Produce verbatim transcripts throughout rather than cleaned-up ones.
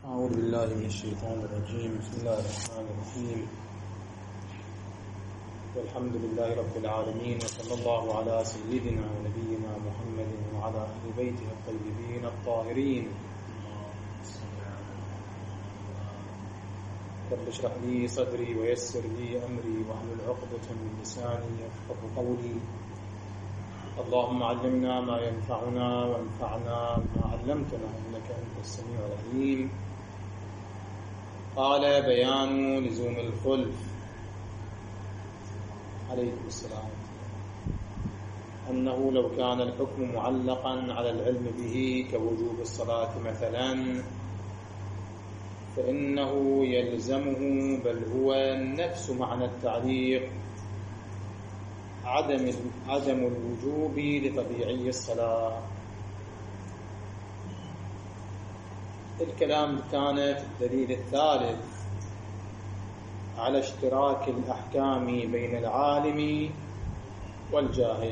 أعوذ بالله من الشيطان الرجيم. بسم الله الرحمن الرحيم. والحمد لله رب العالمين، وصلى الله على سيدنا ونبينا محمد وعلى أهل بيته الطيبين الطاهرين. رب اشرح لي صدري ويسر لي أمري واحلل عقدة من لساني يفقهوا قولي. اللهم علمنا ما ينفعنا وانفعنا ما علمتنا إنك أنت السميع العليم. قال: بيان لزوم الخلف عليكم السلام، أنه لو كان الحكم معلقا على العلم به كوجوب الصلاة مثلا فإنه يلزمه، بل هو نفس معنى التعليق، عدم عدم الوجوب لطبيعي الصلاة. الكلام كان في الدليل الثالث على اشتراك الأحكام بين العالم والجاهل،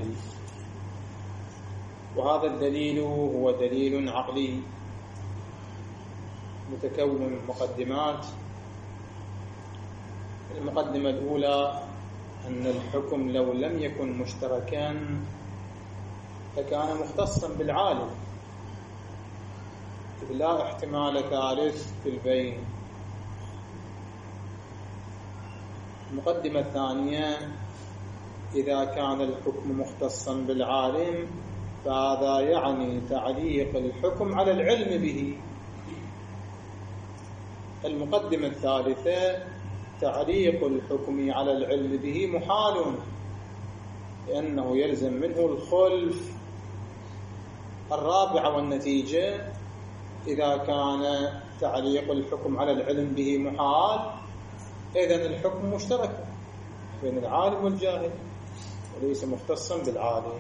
وهذا الدليل هو دليل عقلي متكون من مقدمات. المقدمة الأولى أن الحكم لو لم يكن مشتركا فكان مختصا بالعالم، لا احتمال ثالث في البين. المقدمة الثانية: إذا كان الحكم مختصا بالعالم فهذا يعني تعليق الحكم على العلم به. المقدمة الثالثة: تعليق الحكم على العلم به محال، لأنه يلزم منه الخلف. الرابعة والنتيجة: إذا كان تعليق الحكم على العلم به محال إذن الحكم مشترك بين العالم والجاهل وليس مختصا بالعالم.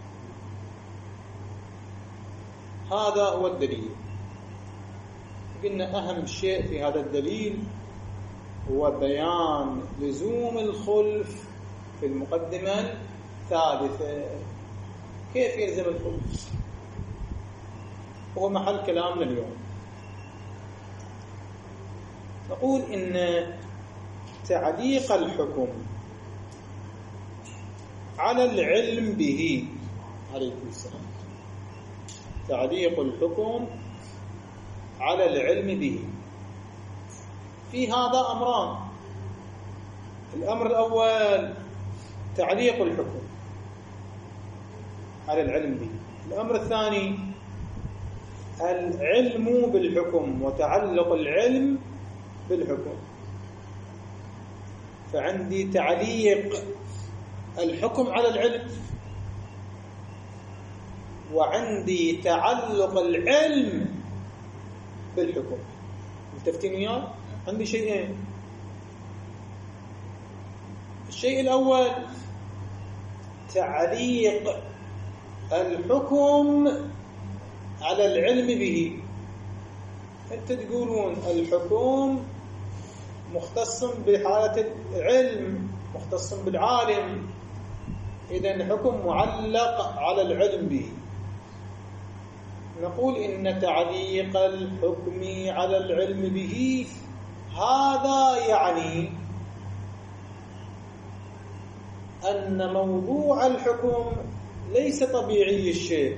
هذا هو الدليل. قلنا أهم شيء في هذا الدليل هو بيان لزوم الخلف في المقدمة الثالثة. كيف يلزم الخلف؟ هو محل كلامنا اليوم. نقول إن تعليق الحكم على العلم به، عليكم السلام، تعليق الحكم على العلم به في هذا أمران. الأمر الأول تعليق الحكم على العلم به. الأمر الثاني العلم بالحكم وتعلق العلم بالحكم. فعندي تعليق الحكم على العلم، وعندي تعلق العلم بالحكم. متفقين وياي؟ عندي شيئين. الشيء الأول تعليق الحكم على العلم به. أنت تقولون الحكم مختص بحالة العلم، مختص بالعالم، إذن الحكم معلق على العلم به. نقول إن تعليق الحكم على العلم به هذا يعني أن موضوع الحكم ليس طبيعي الشيء،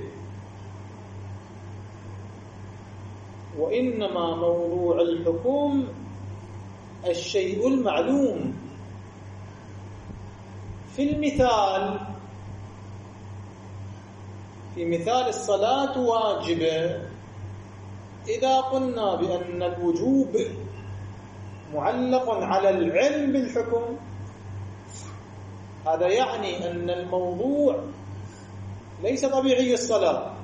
وإنما موضوع الحكم الشيء المعلوم. في المثال، في مثال الصلاة واجبة، إذا قلنا بأن الوجوب معلق على العلم بالحكم هذا يعني أن الموضوع ليس طبيعي الصلاة،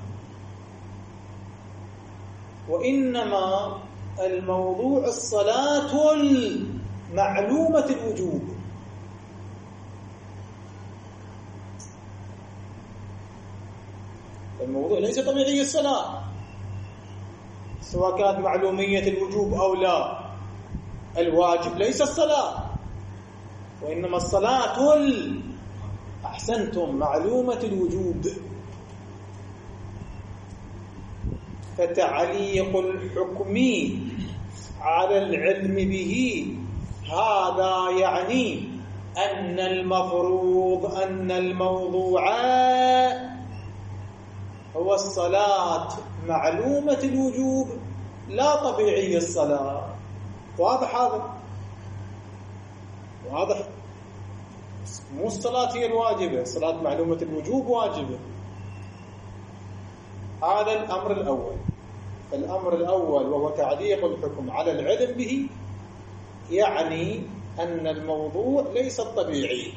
وإنما الموضوع الصلاة المعلومة الوجوب. الموضوع ليس طبيعي الصلاة سواء كانت معلومية الوجوب أو لا. الواجب ليس الصلاة، وإنما الصلاة أحسنتم معلومة الوجوب. فتعليق الحكم على العلم به، هذا يعني أن المفروض أن الموضوع هو الصلاة معلومة الوجوب لا طبيعي الصلاة. واضح هذا؟ واضح؟ مو الصلاة هي الواجبة، الصلاة معلومة الوجوب واجبة. هذا الأمر الأول. فالأمر الأول وهو تعليق الحكم على العلم به يعني أن الموضوع ليس الطبيعي.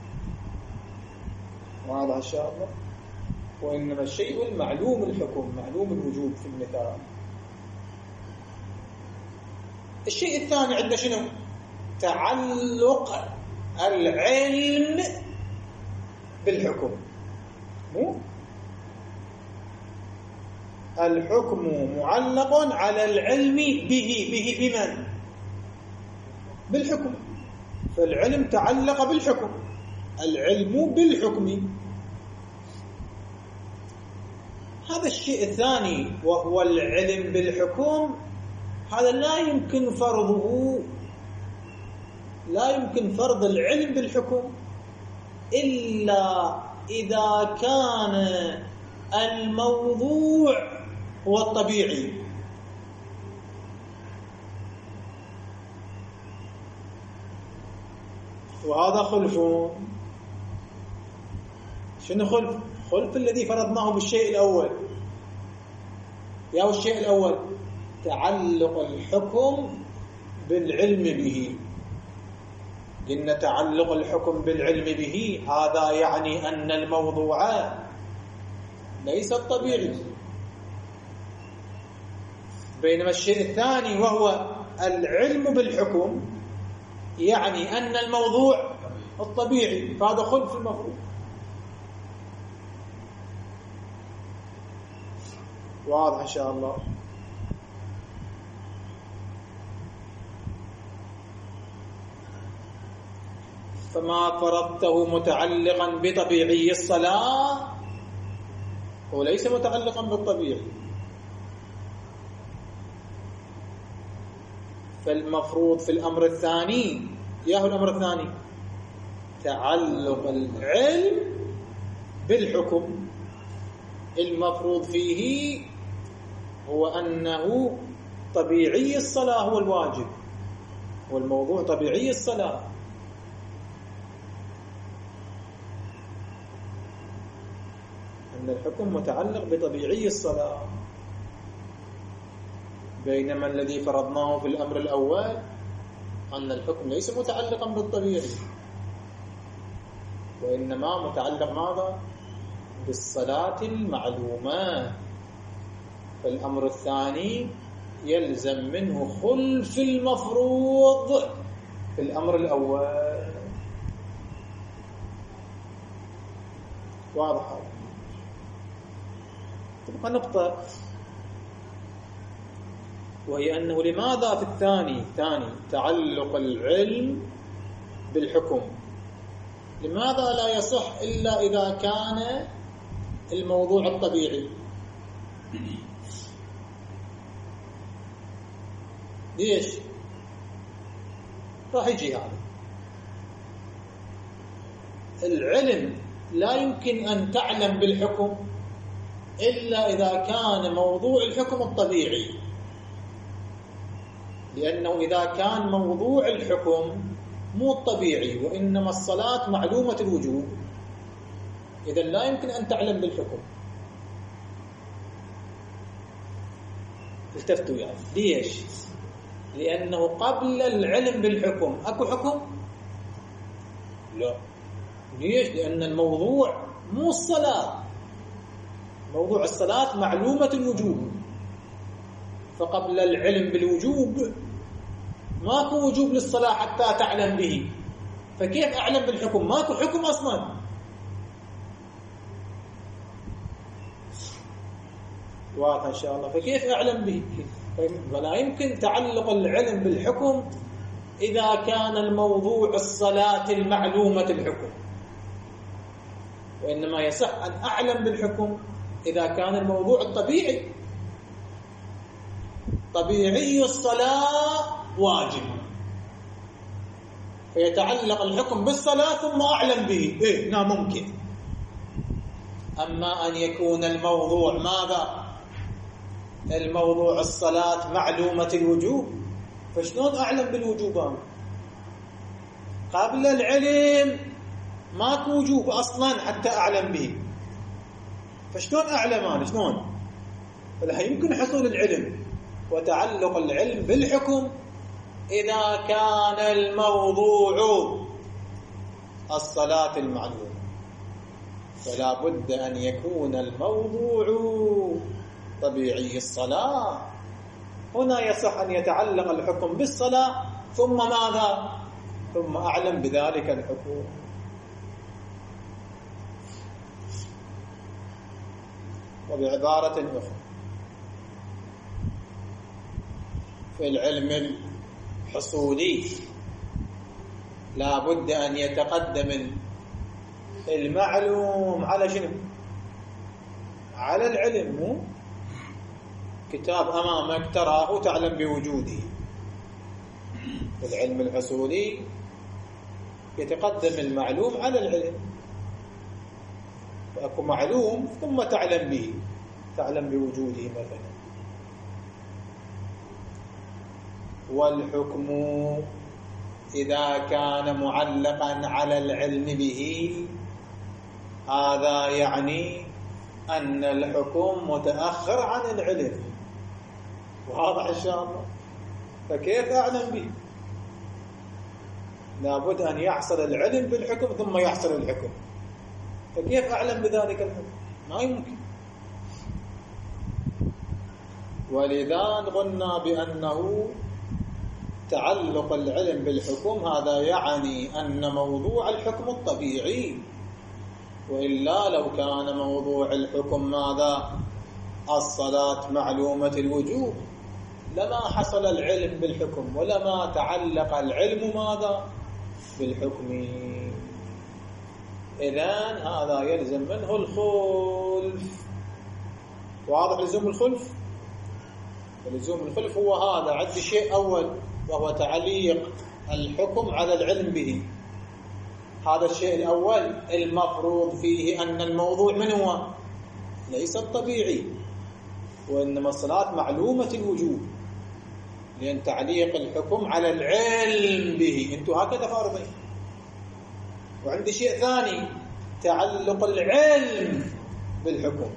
واضح إن شاء الله؟ وإنما الشيء المعلوم الحكم، معلوم الوجوب في المثال. الشيء الثاني عندنا شنو؟ تعلق العلم بالحكم. مو الحكم معلق على العلم به. به بمن؟ بالحكم. فالعلم تعلق بالحكم، العلم بالحكم. هذا الشيء الثاني وهو العلم بالحكم، هذا لا يمكن فرضه، لا يمكن فرض العلم بالحكم إلا إذا كان الموضوع هو الطبيعي. وهذا خلف. شنو خلف؟ خلف الذي فرضناه بالشيء الأول. يا هو الشيء الأول تعلق الحكم بالعلم به. إن تعلق الحكم بالعلم به هذا يعني أن الموضوع ليس الطبيعي. بينما الشيء الثاني وهو العلم بالحكم يعني أن الموضوع الطبيعي، فهذا خلف المفروض. واضح إن شاء الله؟ فما فرضته متعلقا بطبيعي الصلاة هو ليس متعلقا بالطبيعي. فالمفروض في الأمر الثاني، ياهو الأمر الثاني تعلق العلم بالحكم. المفروض فيه هو أنه طبيعي الصلاة هو الواجب، والموضوع طبيعي الصلاة. أن الحكم متعلق بطبيعي الصلاة، بينما الذي فرضناه في الأمر الأول أن الحكم ليس متعلقا بالطبيعي، وإنما متعلق ماذا؟ بالصلاة المعلومة. فالأمر الثاني يلزم منه خلف المفروض في الأمر الأول. واضح؟ تبقى نقطة، وهي أنه لماذا في الثاني ثاني تعلق العلم بالحكم لماذا لا يصح إلا إذا كان الموضوع الطبيعي؟ ليش؟ راح يجي هذا العلم لا يمكن أن تعلم بالحكم إلا إذا كان موضوع الحكم الطبيعي، لأنه إذا كان موضوع الحكم مو الطبيعي وإنما الصلاة معلومة الوجوب، إذن لا يمكن أن تعلم بالحكم. التفتوا يعني ليش؟ لأنه قبل العلم بالحكم أكو حكم؟ لا. ليش؟ لأن الموضوع مو الصلاة، موضوع الصلاة معلومة الوجوب، فقبل العلم بالوجوب ماكو وجوب للصلاة حتى تعلم به، فكيف أعلم بالحكم؟ ماكو حكم أصلا. واضح إن شاء الله؟ فكيف أعلم به؟ ولا يمكن تعلق العلم بالحكم إذا كان الموضوع الصلاة المعلومة الحكم، وإنما يصح أن أعلم بالحكم إذا كان الموضوع الطبيعي. طبيعي الصلاة واجب، فيتعلق الحكم بالصلاة ثم أعلم به. إيه نعم ممكن. أما أن يكون الموضوع ماذا؟ الموضوع الصلاة معلومة الوجوب، فشلون أعلم بالوجوب أنا؟ قبل العلم ماكو وجوب أصلا حتى أعلم به، فشلون أعلم أنا؟ شلون؟ فلا يمكن حصول العلم وتعلق العلم بالحكم إذا كان الموضوع الصلاة المعلومة، فلا بد أن يكون الموضوع طبيعي الصلاة. هنا يصح أن يتعلق الحكم بالصلاة ثم ماذا؟ ثم أعلم بذلك الحكم. وبعبارة أخرى، في العلم الحصولي لا بد أن يتقدم المعلوم على شنو؟ على العلم. مو كتاب أمامك تراه تعلم بوجوده. في العلم الحصولي يتقدم المعلوم على العلم، فأكو معلوم ثم تعلم به، تعلم بوجوده مثلا. والحكم إذا كان معلقا على العلم به هذا يعني أن الحكم متأخر عن العلم. واضح إن شاء الله؟ فكيف أعلم به؟ لابد أن يحصل العلم بالحكم ثم يحصل الحكم، فكيف أعلم بذلك الحكم؟ ما يمكن. ولذا قلنا بأنه تعلق العلم بالحكم هذا يعني أن موضوع الحكم الطبيعي، وإلا لو كان موضوع الحكم ماذا؟ الصلاة معلومة الوجوب لما حصل العلم بالحكم ولما تعلق العلم ماذا؟ بالحكم. إذن هذا يلزم منه الخلف. واضح لزوم الخلف؟ ولزوم الخلف هو هذا. عندي شيء أول وهو تعليق الحكم على العلم به. هذا الشيء الأول المفروض فيه أن الموضوع من هو؟ ليس الطبيعي، وإنما الصلاة معلومة الوجوب، لأن تعليق الحكم على العلم به. أنتم هكذا فارضين. وعندي شيء ثاني تعلق العلم بالحكم.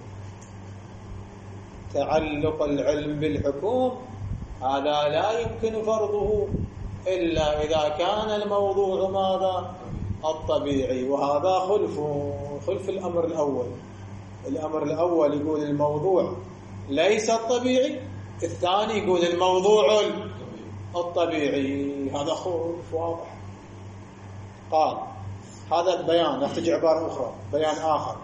تعلق العلم بالحكم هذا لا يمكن فرضه إلا إذا كان الموضوع ماذا؟ الطبيعي. وهذا خلف خلف الأمر الأول. الأمر الأول يقول الموضوع ليس الطبيعي، الثاني يقول الموضوع الطبيعي. هذا خلف واضح. قال هذا البيان، نحتاج عبارة أخرى، بيان آخر.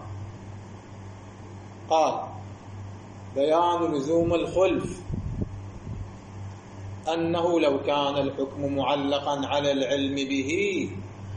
قال بيان لزوم الخلف أنه لو كان الحكم معلقا على العلم به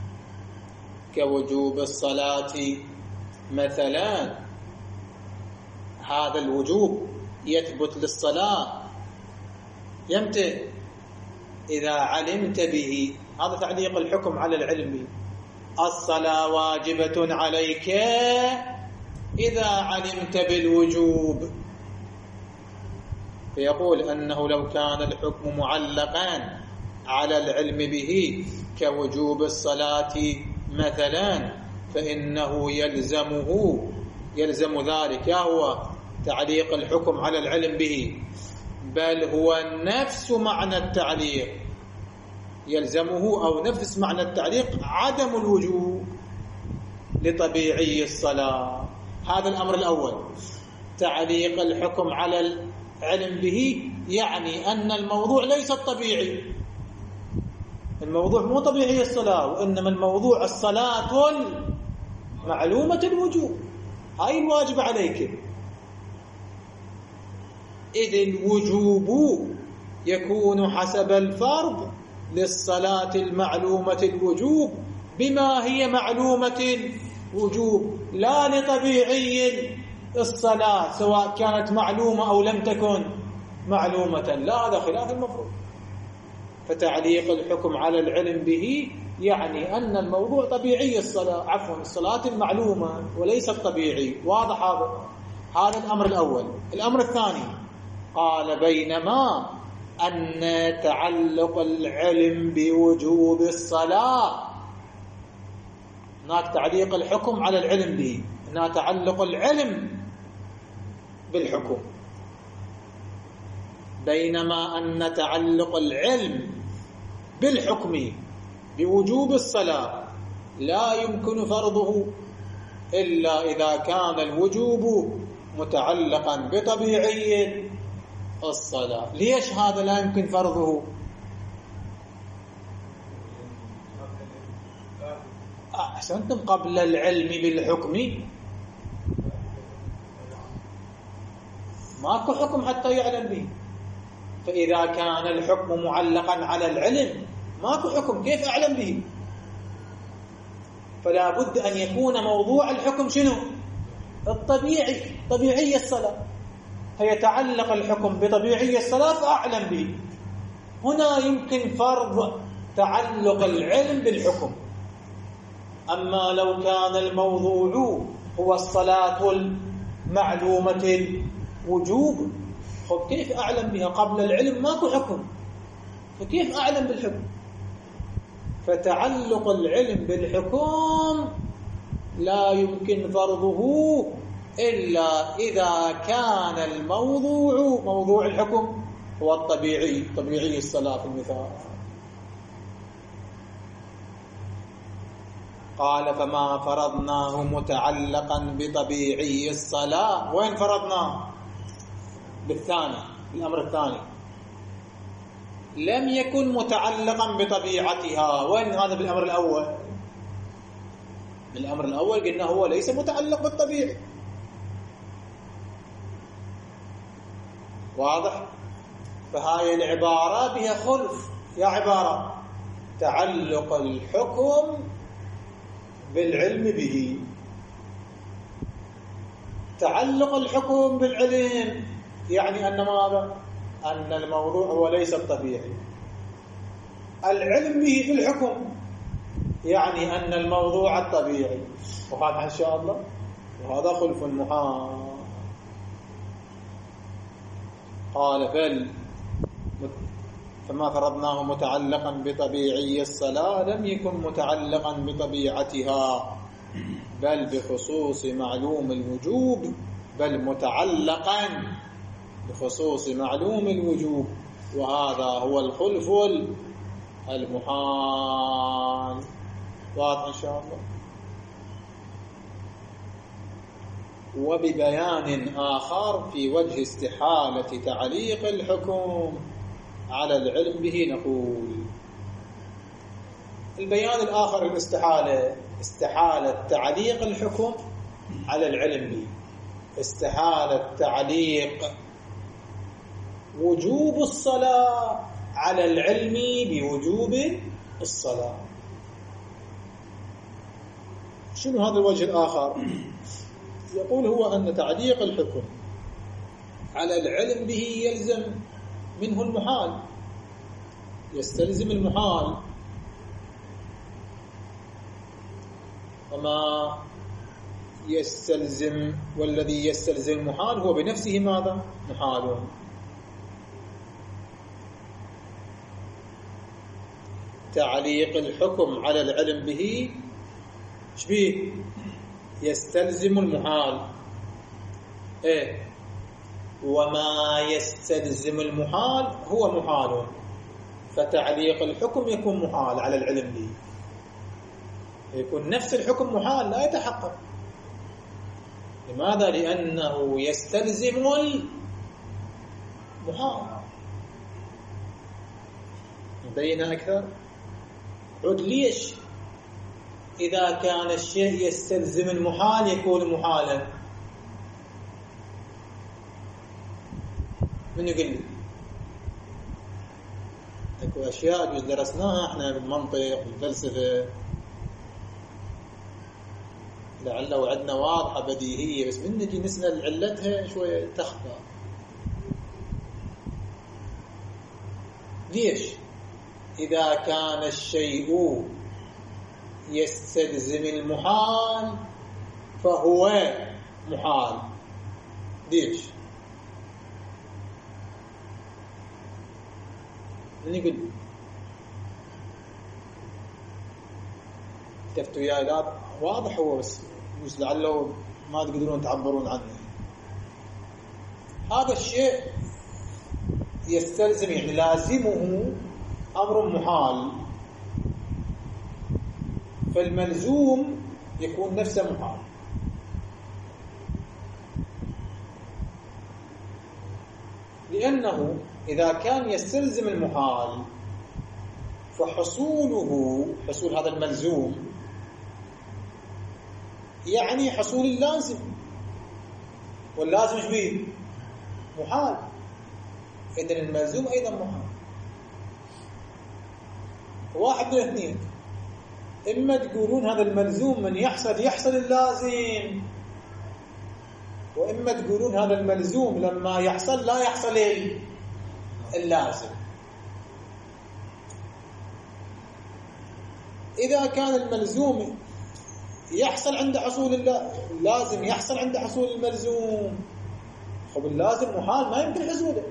كوجوب الصلاة مثلا، هذا الوجوب يثبت للصلاة يمتى؟ إذا علمت به. هذا تعليق الحكم على العلم به. الصلاة واجبة عليك إذا علمت بالوجوب. فيقول أنه لو كان الحكم معلقا على العلم به كوجوب الصلاة مثلا فإنه يلزمه يلزم ذلك هو تعليق الحكم على العلم به، بل هو نفس معنى التعليق. يلزمه أو نفس معنى التعليق عدم الوجوب لطبيعي الصلاة. هذا الأمر الأول. تعليق الحكم على العلم به يعني أن الموضوع ليس الطبيعي. الموضوع مو طبيعي الصلاة، وإنما الموضوع الصلاة معلومة الوجوب، هاي الواجب عليك. إذ الوجوب يكون حسب الفرض للصلاة المعلومة الوجوب بما هي معلومة الوجوب، لا لطبيعي الصلاة سواء كانت معلومة أو لم تكن معلومة، لا، هذا خلاف المفروض. فتعليق الحكم على العلم به يعني أن الموضوع طبيعي الصلاة، عفوا الصلاة المعلومة وليس الطبيعي. واضح هذا؟ هذا الأمر الأول. الأمر الثاني قال بينما أن تعلق العلم بوجوب الصلاة، هناك تعليق الحكم على العلم به، هناك تعلق العلم بالحكم. بينما أن تعلق العلم بالحكم بوجوب الصلاة لا يمكن فرضه إلا إذا كان الوجوب متعلقا بطبيعي الصلاة. ليش هذا لا يمكن فرضه؟ أحسنتم، قبل العلم بالحكم ماكو حكم حتى يعلم به، فإذا كان الحكم معلقا على العلم ماكو حكم، كيف أعلم به؟ فلا بد أن يكون موضوع الحكم شنو؟ الطبيعي، طبيعي الصلاة، فيتعلق الحكم بطبيعي الصلاة فأعلم به. هنا يمكن فرض تعلق العلم بالحكم. أما لو كان الموضوع هو الصلاة المعلومة الوجوب، خب كيف أعلم بها؟ قبل العلم ماكو حكم، فكيف أعلم بالحكم؟ فتعلق العلم بالحكم لا يمكن فرضه إلا إذا كان الموضوع، موضوع الحكم هو الطبيعي، طبيعي الصلاة في المثال. قال فما فرضناه متعلقا بطبيعي الصلاة. وين فرضناه؟ بالثاني، الأمر الثاني لم يكن متعلقا بطبيعتها. وين هذا؟ بالأمر الأول. بالأمر الأول قلنا هو ليس متعلق بالطبيعي. واضح؟ فهاي العبارة بها خلف. يا عبارة تعلق الحكم بالعلم به، تعلق الحكم بالعلم يعني أن ماذا؟ أن الموضوع هو ليس الطبيعي. العلم به في الحكم يعني أن الموضوع الطبيعي. وهذا إن شاء الله، وهذا خلف محال. قال بل فما فرضناه متعلقا بطبيعي الصلاة لم يكن متعلقا بطبيعتها، بل بخصوص معلوم الوجوب، بل متعلقا بخصوص معلوم الوجوب، وهذا هو الخلف المحال. واضح إن شاء الله. وببيان آخر في وجه استحالة تعليق الحكم على العلم به نقول: البيان الآخر الاستحالة، استحالة تعليق الحكم على العلم به، استحالة تعليق وجوب الصلاة على العلم بوجوب الصلاة. شنو هذا الوجه الآخر؟ يقول هو أن تعليق الحكم على العلم به يلزم منه المحال، يستلزم المحال، وما يستلزم والذي يستلزم المحال هو بنفسه ماذا؟ محال. تعليق الحكم على العلم به شبيه يستلزم المحال، ايه، وما يستلزم المحال هو محال، فتعليق الحكم يكون محال على العلم به، يكون نفس الحكم محال لا يتحقق. لماذا؟ لأنه يستلزم المحال. بينا أكثر؟ عد ليش إذا كان الشيء يستلزم المحال يكون محالا؟ من يقول لي؟ اكو أشياء جزء درسناها احنا بالمنطق بالفلسفة، لعله عندنا واضحة بديهية، بس من نجي نسأل علتها شوية تخفى. ليش؟ إذا كان الشيء يستلزم المحال فهو محال. ليش؟ من يقول؟ كفتوا وياي؟ لا واضح هو، بس مش لعله ما تقدرون تعبرون عنه. هذا الشيء يستلزم، يعني لازمه أمر محال، فالملزوم يكون نفسه محال. لأنه إذا كان يستلزم المحال فحصوله، حصول هذا الملزوم يعني حصول اللازم، واللازم ايش بيه؟ محال. إذن الملزوم أيضا محال. واحد من اثنين، إما تقولون هذا الملزوم من يحصل يحصل اللازم، وإما تقولون هذا الملزوم لما يحصل لا يحصل اللازم. إذا كان الملزوم يحصل عند حصول اللازم يحصل عند حصول الملزوم، خب اللازم محال ما يمكن حصوله.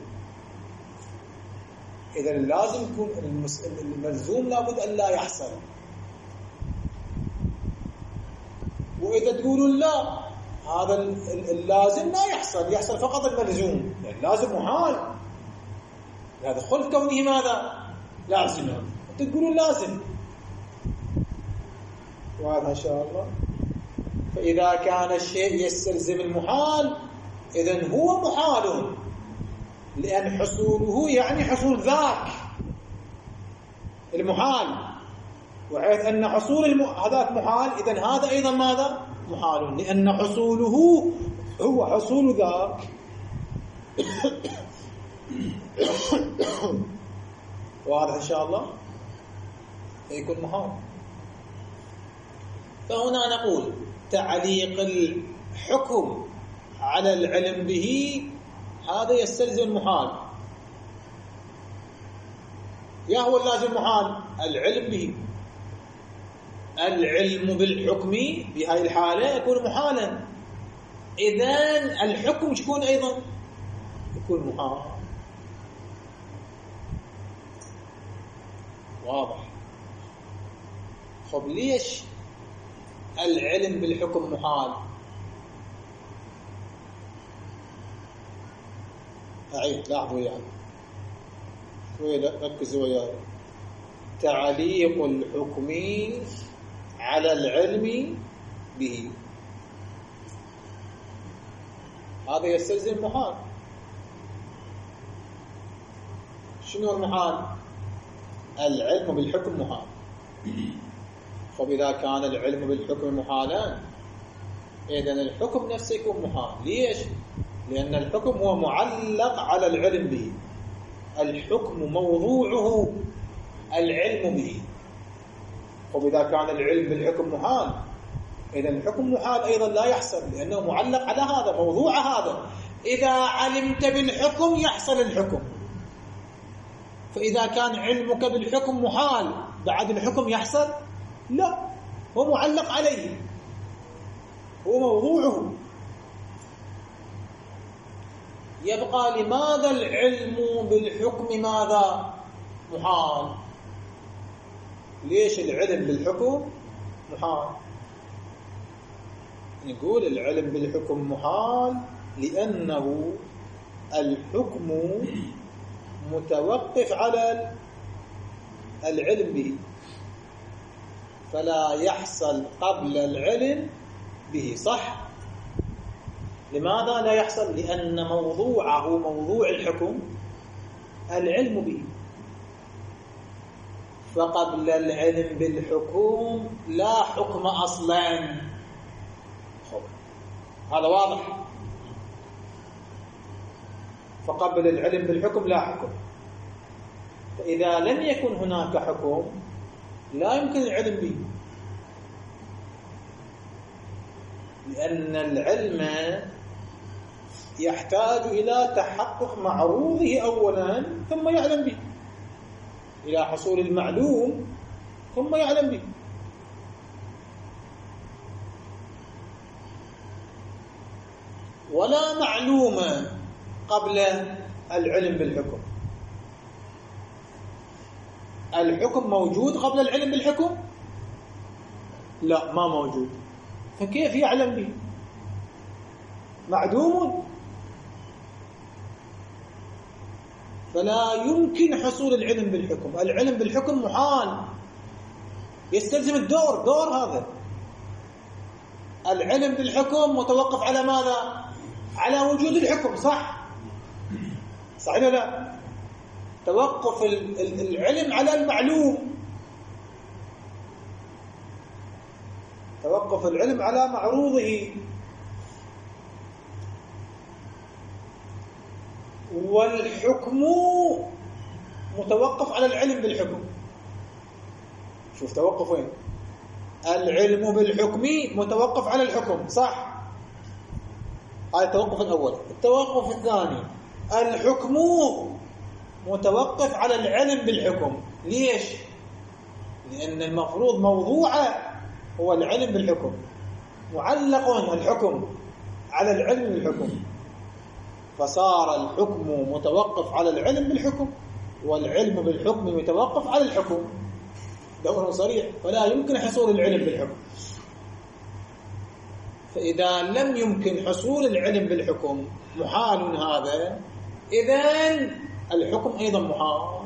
إذا اللازم يكون الملزوم لابد أن لا يحصل. وإذا تقولون لا، هذا اللازم لا يحصل، يحصل فقط الملزوم، يعني اللازم محال، هذا خلف كونه ماذا؟ لازما. أنت تقولون لازم. وهذا إن شاء الله. فإذا كان الشيء يستلزم المحال إذن هو محال، لأن حصوله يعني حصول ذاك المحال، وحيث أن حصول الم... هذاك محال، إذن هذا أيضا ماذا؟ محال، لأن حصوله هو حصول ذاك. واضح إن شاء الله؟ يكون محال. فهنا نقول تعليق الحكم على العلم به هذا يستلزم المحال. يا هو اللازم محال؟ العلم به. العلم بالحكم بهذه الحالة يكون محالا، إذن الحكم يكون أيضا يكون محال. واضح؟ خب ليش العلم بالحكم محال؟ أعيد، لاحظوا يعني شوية، ركزوا وياي. تعليق الحكم على العلم به هذا يستلزم محال. شنو المحال؟ العلم بالحكم محال. فإذا كان العلم بالحكم محالا إذن الحكم نفسه يكون محال. ليش؟ لأن الحكم هو معلق على العلم به، الحكم موضوعه العلم به. وإذا كان العلم بالحكم محال إذن الحكم محال أيضا لا يحصل، لأنه معلق على هذا، موضوع هذا. إذا علمت بالحكم يحصل الحكم، فإذا كان علمك بالحكم محال بعد الحكم يحصل؟ لا، هو معلق عليه، هو موضوعه. يبقى لماذا العلم بالحكم ماذا؟ محال. ليش العلم بالحكم محال؟ نقول العلم بالحكم محال لأنه الحكم متوقف على العلم به، فلا يحصل قبل العلم به. صح؟ لماذا لا يحصل؟ لأن موضوعه، موضوع الحكم العلم به، فقبل العلم بالحكم لا حكم أصلا. هذا واضح؟ فقبل العلم بالحكم لا حكم، فإذا لم يكن هناك حكم لا يمكن العلم به، لأن العلم يحتاج إلى تحقق معروضه أولا ثم يعلم به. إلى حصول المعلوم ثم يعلم به. ولا معلومة قبل العلم بالحكم. الحكم موجود قبل العلم بالحكم؟ لا، ما موجود، فكيف يعلم به؟ معدوم، فلا يمكن حصول العلم بالحكم. العلم بالحكم محال، يستلزم الدور، دور هذا. العلم بالحكم متوقف على ماذا؟ على وجود الحكم، صح؟ صحيح ولا لا؟ توقف العلم على المعلوم، توقف العلم على معروضه. والحكم متوقف على العلم بالحكم. شوف توقف وين؟ العلم بالحكم متوقف على الحكم، صح؟ هذا التوقف الأول. التوقف الثاني، الحكم متوقف على العلم بالحكم. ليش؟ لأن المفروض موضوعه هو العلم بالحكم، معلق الحكم على العلم بالحكم، فصار الحكم متوقف على العلم بالحكم، والعلم بالحكم متوقف على الحكم. دور صريح، فلا يمكن حصول العلم بالحكم. فإذا لم يمكن حصول العلم بالحكم، محال هذا، إذن الحكم أيضا محال.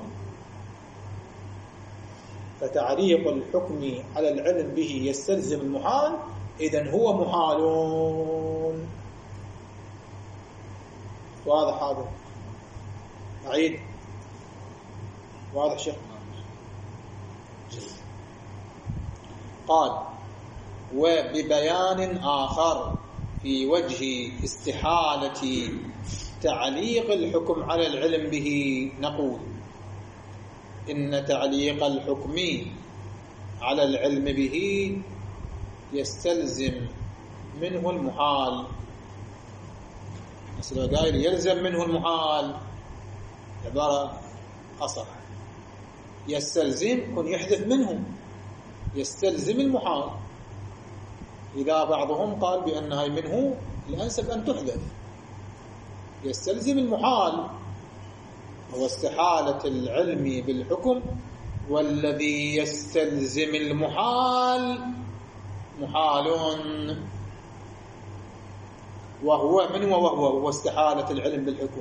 فتعليق الحكم على العلم به يستلزم المحال، إذن هو محال. واضح هذا؟ أعيد. واضح شيخ؟ قال: وببيان آخر في وجه استحالة تعليق الحكم على العلم به نقول: إن تعليق الحكم على العلم به يستلزم منه المحال. مثل قائل يلزم منه المحال، عبارة أصح. يستلزم كن يحدث منه، يستلزم المحال. إذا بعضهم قال بأنها منه الأنسب أن تحدث. يستلزم المحال هو استحالة العلم بالحكم، والذي يستلزم المحال محال، وهو من وهو هو استحالة العلم بالحكم.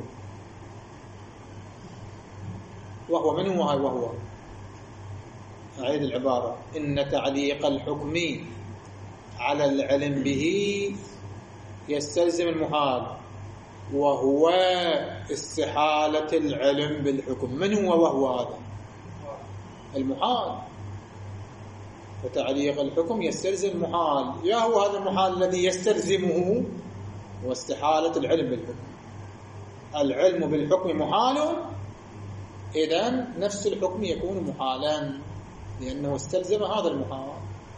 وهو من وهو أعيد العبارة: إن تعليق الحكم على العلم به يستلزم المحال، وهو استحالة العلم بالحكم. من هو وهو هذا؟ المحال. فتعليق الحكم يستلزم المحال. يا هو هذا المحال الذي يستلزمه واستحالة العلم بالحكم. العلم بالحكم محال، إذن نفس الحكم يكون محالا لأنه استلزم هذا المحال.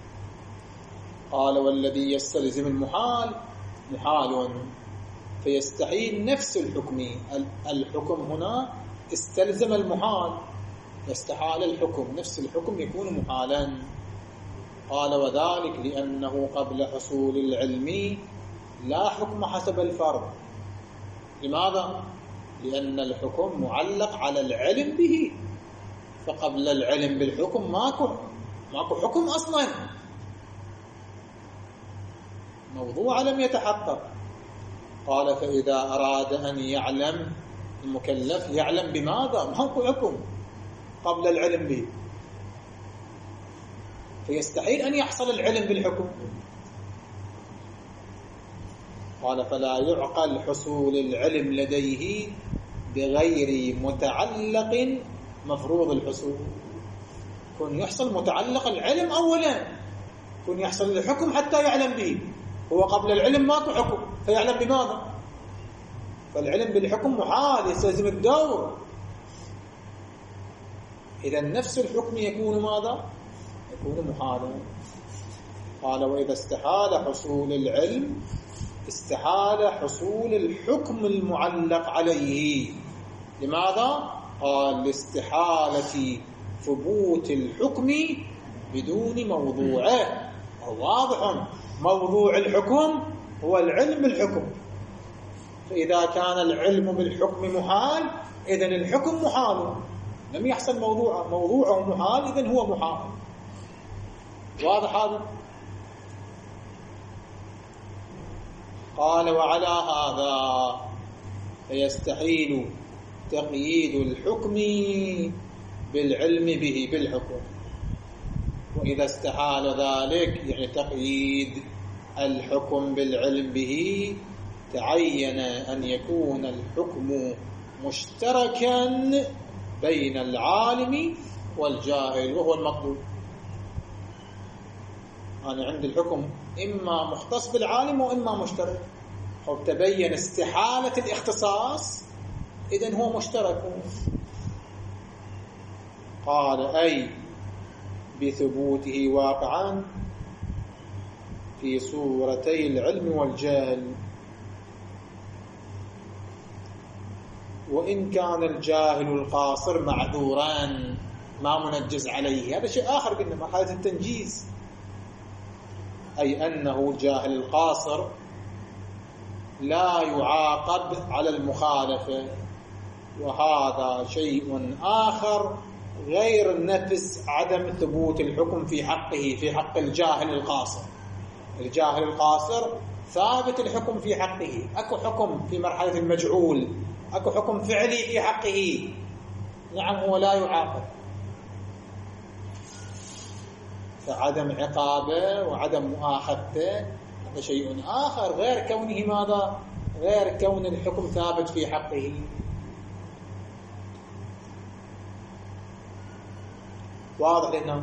قال: والذي يستلزم المحال محال، فيستحيل نفس الحكم. الحكم هنا استلزم المحال، فاستحال الحكم، نفس الحكم يكون محالا. قال: وذلك لأنه قبل حصول العلم لا حكم حسب الفرض. لماذا؟ لأن الحكم معلق على العلم به، فقبل العلم بالحكم ماكو ماكو حكم أصلا، موضوع لم يتحقق. قال: فإذا أراد أن يعلم المكلف يعلم بماذا؟ ماكو حكم قبل العلم به، فيستحيل أن يحصل العلم بالحكم. قال: فلا يعقل حصول العلم لديه بغير متعلق مفروض الحصول. كن يحصل متعلق العلم أولا، كن يحصل الحكم حتى يعلم به. هو قبل العلم ماكو حكم، فيعلم بماذا؟ فالعلم بالحكم محال، يستلزم الدور. إذا نفس الحكم يكون ماذا؟ يكون محالا. قال: وإذا استحال حصول العلم استحال حصول الحكم المعلق عليه. لماذا؟ قال: لاستحالة ثبوت الحكم بدون موضوعه. واضح، موضوع الحكم هو العلم بالحكم، فإذا كان العلم بالحكم محال إذن الحكم محال، لم يحصل موضوع موضوعه محال إذن هو محال. واضح هذا؟ قال وعلى هذا فيستحيل تقييد الحكم بالعلم به بالحكم، وإذا استحال ذلك يعني تقييد الحكم بالعلم به تعين أن يكون الحكم مشتركا بين العالم والجاهل، وهو المطلوب. أنا عندي الحكم إما مختص بالعالم وإما مشترك، أو تبين استحالة الاختصاص إذن هو مشترك. قال أي بثبوته واقعا في صورتي العلم والجهل، وإن كان الجاهل القاصر معذوران ما منجز عليه، هذا شيء آخر قلنا مرحلة التنجيز، أي أنه الجاهل القاصر لا يعاقب على المخالفة، وهذا شيء آخر غير نفس عدم ثبوت الحكم في حقه في حق الجاهل القاصر. الجاهل القاصر ثابت الحكم في حقه، أكو حكم في مرحلة المجعول، أكو حكم فعلي في حقه، نعم هو لا يعاقب، فعدم عقابه وعدم مؤاخذته هذا شيء آخر غير كونه ماذا؟ غير كون الحكم ثابت في حقه. واضح لنا؟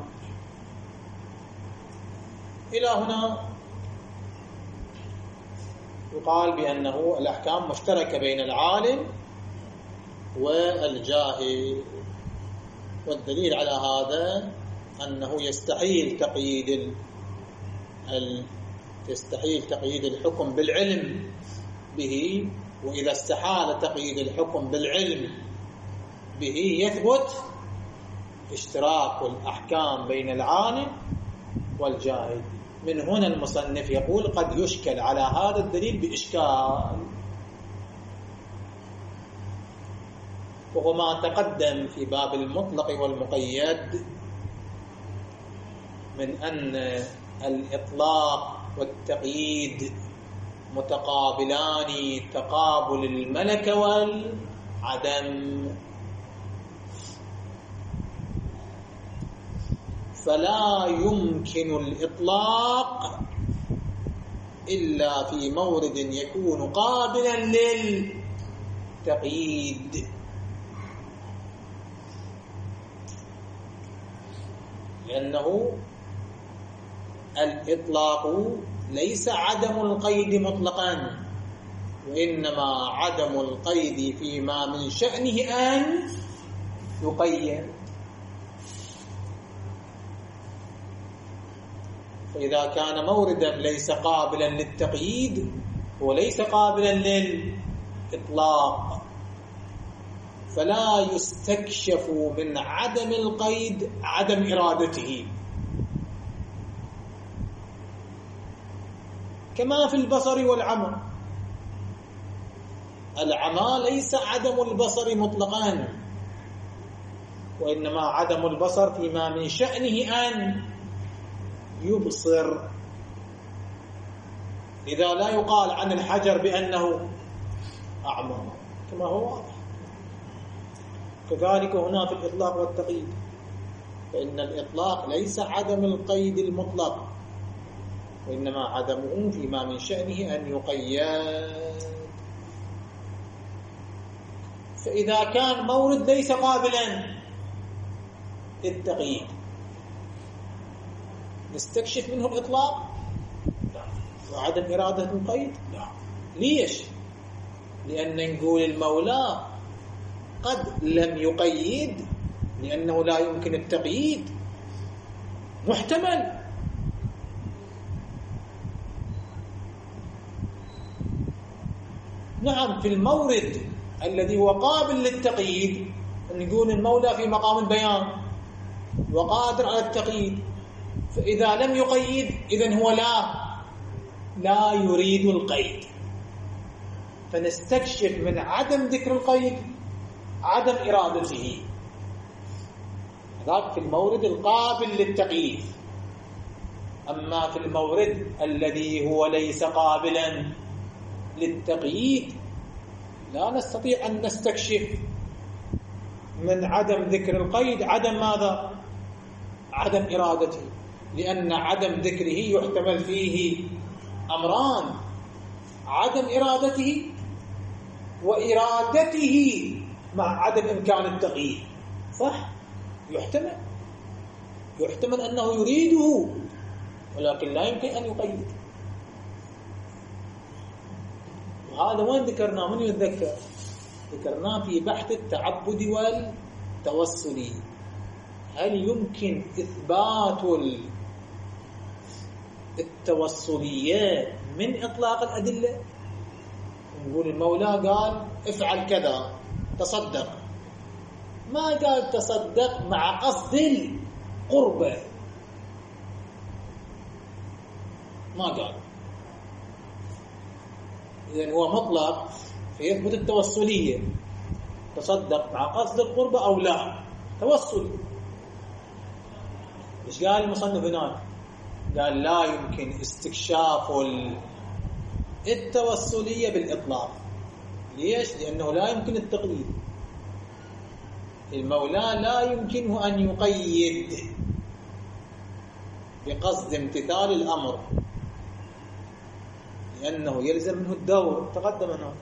إلى هنا يقال بأنه الأحكام مشتركة بين العالم والجاهل، والدليل على هذا أنه يستحيل تقييد ال... يستحيل تقييد الحكم بالعلم به، وإذا استحال تقييد الحكم بالعلم به يثبت اشتراك الأحكام بين العالم والجاهل. من هنا المصنف يقول قد يشكل على هذا الدليل بإشكال، وهو ما تقدم في باب المطلق والمقيد من أن الإطلاق والتقييد متقابلان تقابل الملكة والعدم، فلا يمكن الإطلاق إلا في مورد يكون قابلا للتقييد، لأنه الإطلاق ليس عدم القيد مطلقا، وإنما عدم القيد فيما من شأنه أن يقيد. فإذا كان موردا ليس قابلا للتقييد وليس قابلا للإطلاق فلا يستكشف من عدم القيد عدم إرادته، كما في البصر والعمى. العمى ليس عدم البصر مطلقا، وإنما عدم البصر فيما من شأنه أن يبصر، إذا لا يقال عن الحجر بأنه أعمى كما هو واضح. كذلك هنا في الإطلاق والتقييد، فإن الإطلاق ليس عدم القيد المطلق، وإنما عدمه فيما من شأنه أن يقيد. فإذا كان مورد ليس قابلا للتقييد نستكشف منه الإطلاق وعدم إرادة القيد؟ لا. ليش؟ لأن نقول المولى قد لم يقيد لأنه لا يمكن التقييد، محتمل. نعم في المورد الذي هو قابل للتقييد نقول المولى في مقام البيان، وقادر على التقييد، فإذا لم يقيد إذن هو لا لا يريد القيد. فنستكشف من عدم ذكر القيد عدم إرادته، ذاك في المورد القابل للتقييد. أما في المورد الذي هو ليس قابلا للتقييد لا نستطيع أن نستكشف من عدم ذكر القيد عدم ماذا؟ عدم إرادته، لأن عدم ذكره يحتمل فيه أمران: عدم إرادته وإرادته مع عدم إمكان التقييد. صح؟ يحتمل يحتمل أنه يريده ولكن لا يمكن أن يقيد. وهذا وين ذكرناه؟ من يتذكر؟ ذكرناه في بحث التعبد والتوسل. هل يمكن إثبات التوسلية من إطلاق الأدلة؟ نقول المولى قال افعل كذا، تصدق، ما قال تصدق مع قصد القربة، ما قال. إذن هو مطلق فيثبت التوسلية، تصدق مع قصد القربة أو لا، توسل. إيش قال المصنف هناك؟ قال لا يمكن استكشاف التوسلية بالإطلاق. ليش؟ لأنه لا يمكن التقليد. المولى لا يمكنه أن يقيد بقصد امتثال الأمر، لأنه يلزم منه الدور. تقدم هناك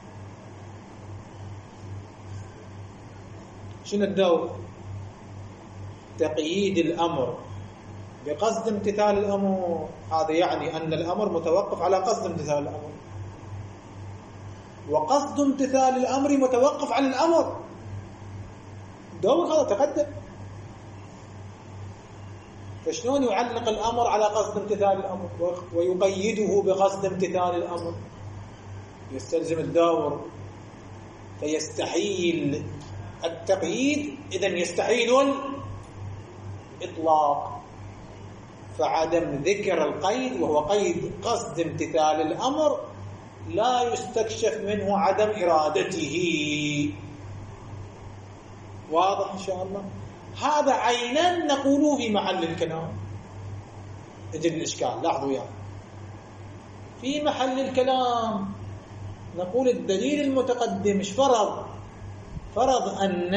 شنو الدور؟ تقييد الأمر بقصد امتثال الأمر. هذا يعني أن الأمر متوقف على قصد امتثال الأمر، وقصد امتثال الأمر متوقف على الأمر. دور هذا تقدم. فشلون يعلق الأمر على قصد امتثال الأمر ويقيده بقصد امتثال الأمر؟ يستلزم الدور، فيستحيل التقييد، إذن يستحيل الإطلاق. فعدم ذكر القيد وهو قيد قصد امتثال الأمر لا يستكشف منه عدم إرادته. واضح إن شاء الله؟ هذا عينا نقوله في محل الكلام. يجب الإشكال، لاحظوا يعني في محل الكلام نقول الدليل المتقدم مش فرض فرض أن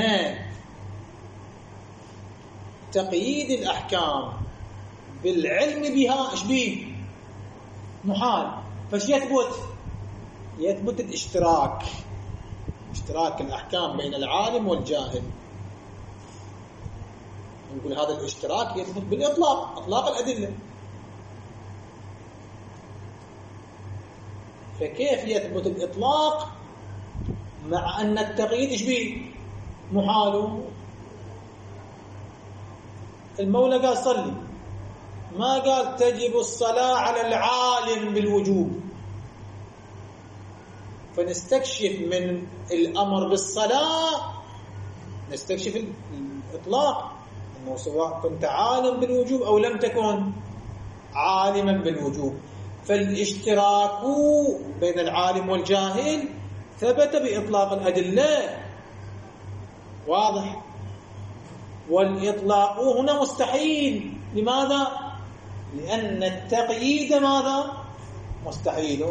تقييد الأحكام بالعلم بها إيش بيه؟ محال. فش يثبت؟ يثبت الاشتراك، اشتراك الأحكام بين العالم والجاهل. نقول هذا الاشتراك يثبت بالإطلاق، إطلاق الأدلة. فكيف يثبت الإطلاق مع أن التقييد إيش بيه؟ محال. المولى قال صلي، ما قال تجب الصلاة على العالم بالوجوب. فنستكشف من الأمر بالصلاة، نستكشف الإطلاق، أنه سواء كنت عالم بالوجوب أو لم تكن عالما بالوجوب. فالاشتراك بين العالم والجاهل ثبت بإطلاق الأدلة. واضح؟ والإطلاق هنا مستحيل. لماذا؟ لأن التقييد ماذا؟ مستحيل.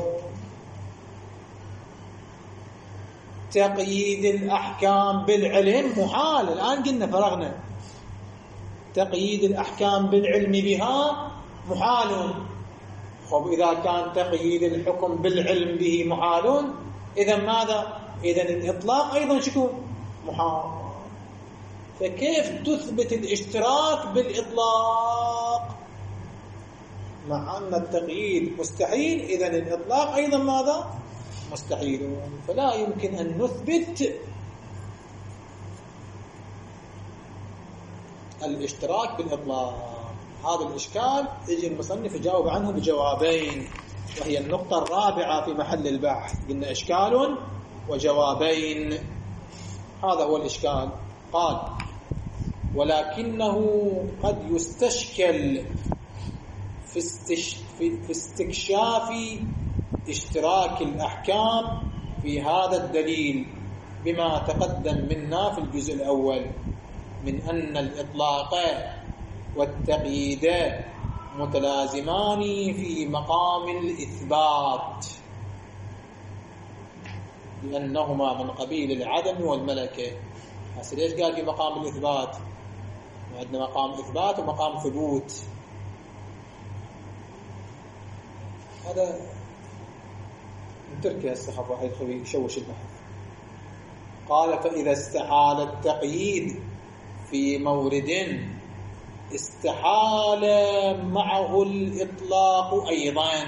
تقييد الأحكام بالعلم محال. الآن قلنا فرغنا. تقييد الأحكام بالعلم بها محال. خب إذا كان تقييد الحكم بالعلم به محال، إذا ماذا؟ إذا الإطلاق أيضا شكو؟ محال. فكيف تثبت الاشتراك بالإطلاق مع أن التقييد مستحيل؟ إذا الإطلاق أيضا ماذا؟ مستحيل. فلا يمكن أن نثبت الاشتراك بالإطلاق. هذا الإشكال يجي المصنف يجاوب عنه بجوابين، وهي النقطة الرابعة في محل البحث. قلنا إشكال وجوابين، هذا هو الإشكال. قال ولكنه قد يستشكل في, استش... في استكشاف اشتراك الأحكام في هذا الدليل بما تقدم منا في الجزء الأول من أن الإطلاق والتقييد متلازمان في مقام الإثبات لأنهما من قبيل العدم والملكة. هسه ليش قال في مقام الإثبات؟ عندنا مقام إثبات ومقام ثبوت. هذا نتركه هسه خف واحد يشوش البحث. قال فإذا استحال التقييد في مورد استحال معه الإطلاق أيضا،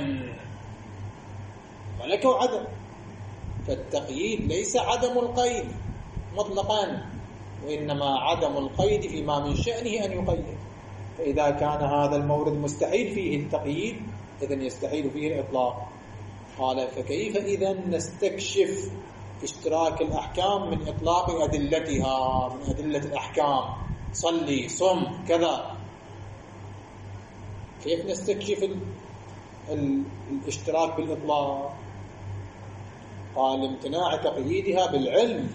ملكة وعدم. فالتقييد ليس عدم القيد مطلقا، وإنما عدم القيد فيما من شأنه أن يقيد. فإذا كان هذا المورد مستحيل فيه التقييد إذن يستحيل فيه الإطلاق. قال فكيف إذن نستكشف اشتراك الأحكام من إطلاق أدلتها، من أدلة الأحكام، صلي صم كذا، كيف نستكشف ال... ال... الاشتراك بالإطلاق؟ قال امتناع تقييدها بالعلم،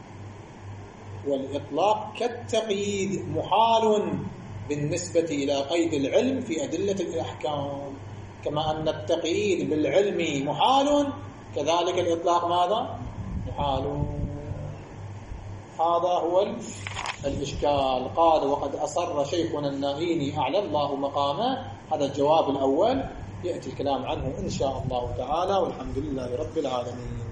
والإطلاق كالتقييد محال بالنسبة إلى قيد العلم في أدلة الأحكام، كما أن التقييد بالعلم محال كذلك الإطلاق ماذا؟ محال. هذا هو الإشكال. قال وقد أصر شيخنا النائيني أعلى الله مقامه. هذا الجواب الأول، يأتي الكلام عنه إن شاء الله تعالى، والحمد لله رب العالمين.